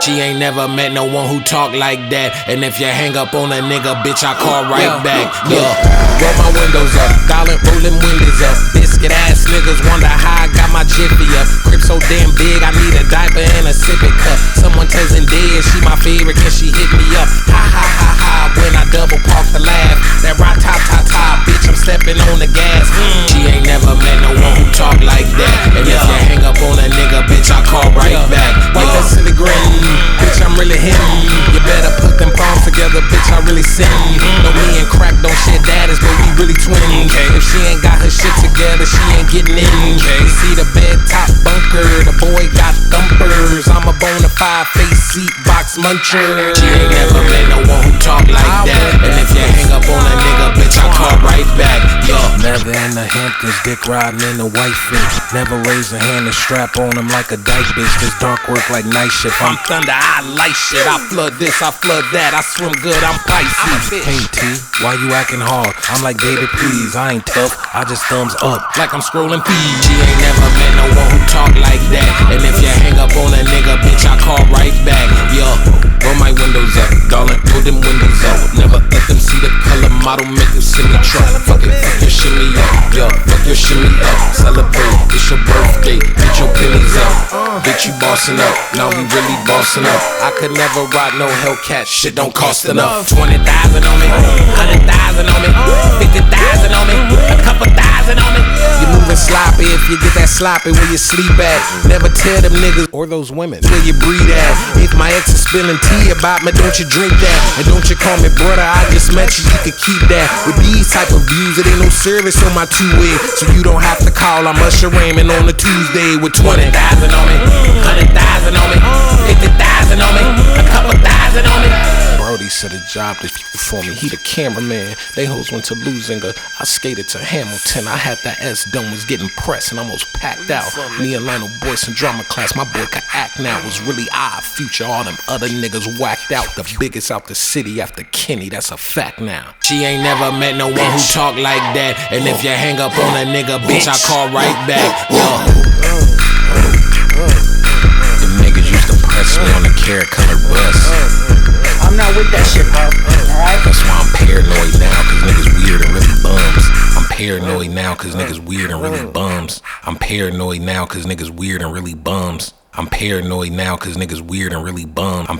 She ain't never met no one who talk like that. And if you hang up on a nigga, bitch, I call right back. Roll my windows up, rolling windows up. Biscuit ass niggas wonder how I got my jiffy up. Crib so damn big, I need a diaper and a sippy cup. Someone tells Zendaya she my favorite, can she hit me up? Ha ha ha ha, when I double park the laugh. That right ta ta ta, bitch, I'm stepping on the gas. She ain't never met no one who talk like that. And if you hang up on a nigga, bitch, I call right back. Like that silly grin. Bitch, I'm really him. You better put them palms together, bitch, I really sin. No, me and crack don't share daddies, but we really twins. If she ain't got her shit together, she ain't getting in. You see the bed top bunker, the boy got thumpers. I'm a bona fide face seat box muncher. She ain't never met no one who talk like that. And if you hang up on a nigga, bitch, I call right back. Never in the Hamptons, dick riding in the white fit. Never raise a hand and strap on him like a dyke bitch. This dark work like night shift. I'm thunder, I light shit. I flood this, I flood that. I swim good, I'm Pisces. Hey T, why you acting hard? I'm like, baby, please, I ain't tough, I just thumbs up like I'm scrolling feed. She ain't never met no one who talk like that. And if you hang up on a nigga, bitch, I call right back. Roll my windows up, darling, roll them windows up. Never let them see the color model, make them see me truck. Fuck it, fuck your shimmy up, fuck your shimmy up. Celebrate, it's your birthday, get your pennies up. Bitch, you bossing up, now we really bossing up. I could never ride no Hellcat, shit don't cost enough. 20,000 on me, 100,000 on me, 50,000 on me, a couple thousand on me. You moving sloppy if you get that sloppy where you sleep at. Never tell them niggas or those women where you breathe at. If my ex is spilling tea about me, don't you drink that. And don't you call me brother, I just met you, you can keep that. With these type of views, it ain't no service on my two-way. So you don't have to call, I'm Usher Raymond on a Tuesday with 20,000 on me, 100,000 on me, 50,000 on me, a couple thousand on me. Brody said a job for me, he the cameraman. They hoes went to Lusinger, I skated to Hamilton. I had that S-dome, was getting pressed and almost packed out. Me and Lionel Boyce in drama class, my boy could act now. It was really odd future, all them other niggas whacked out. The biggest out the city after Kenny, that's a fact now. She ain't never met no one who talk like that. And if you hang up on a nigga, bitch, I call right back. The niggas used to press me on the carrot colored bus. I'm not with that shit, bro. Alright? That's why I'm paranoid now, cause niggas weird and really bums. I'm paranoid now, cause niggas weird and really bums. I'm paranoid now, cause niggas weird and really bums. I'm paranoid now, cause niggas weird and really bums.